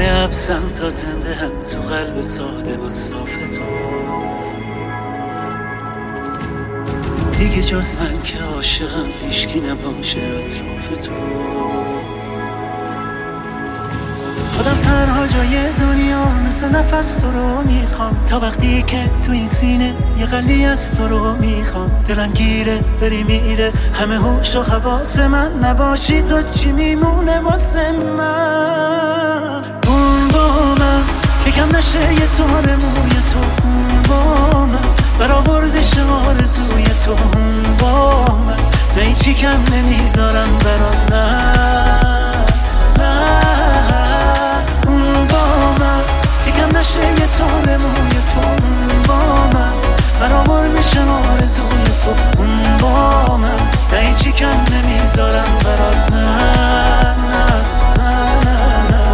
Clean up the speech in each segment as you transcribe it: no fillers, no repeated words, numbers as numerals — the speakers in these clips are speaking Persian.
عبسم تا زنده هم تو قلب ساده و صاف تو. دیگه جز من که عاشقم هیچکی نباشه اطراف تو. خودم تنها جای دنیا مثل نفس تو رو میخوام، تا وقتی که تو این سینه یه قلبی از تو رو میخوام. دلم گیره بری میره همه هوش و حواس من، نباشی تو چی میمونه واسه من؟ اون با من که کم نشه یه تار موی تو، اون با من برآوردش آرزوی تو، اون با من نه هیچی کم نمیذارم برات، نه نشه یه تار موی تو، اون با من برآوردش آرزوی تو، اون با من نه هیچی کم نمیذارم برات، نه نه نه نه نه.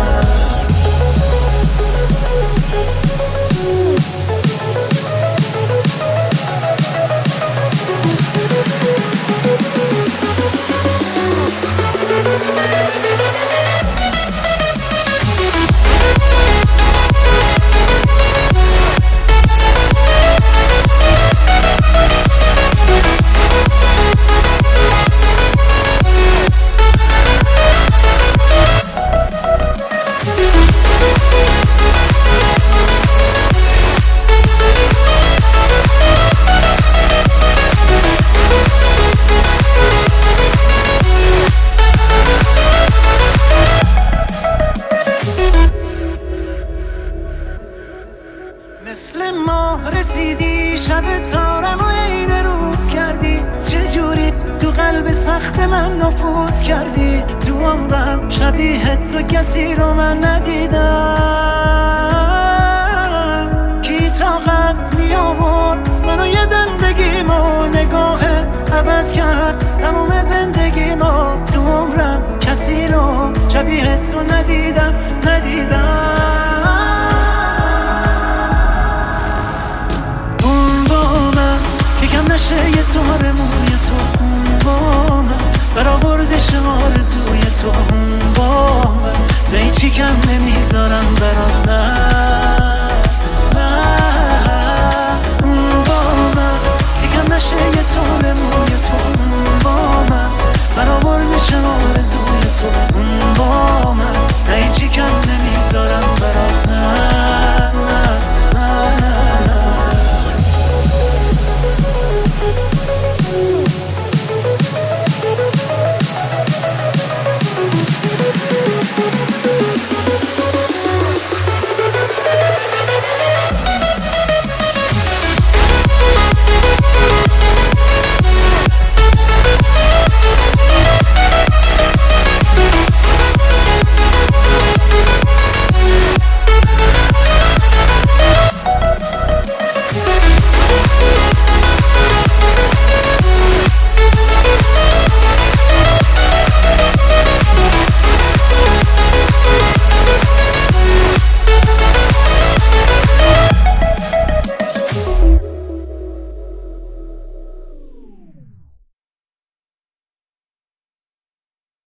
مثل ما رسیدی شب تارم و عین روز کردی، چجوری تو قلب سخت من نفوذ کردی. تو عمرم شبیه تو کسی رو من ندیدم، کی طاقت می آورد منو یه دندگیمو، نگاهت عوض کرد تموم زندگیمو. تو عمرم کسی رو شبیه تو ندیدم. نشه یه تار موی تو، اون با من برآوردش آرزوی تو، اون با من نه هیچی کم نمیذارم برات، نه نه. اون با من یکم نشه یه تار موی تو، اون با من برآوردش آرزوی تو، اون با من نه هیچی کم نمیذارم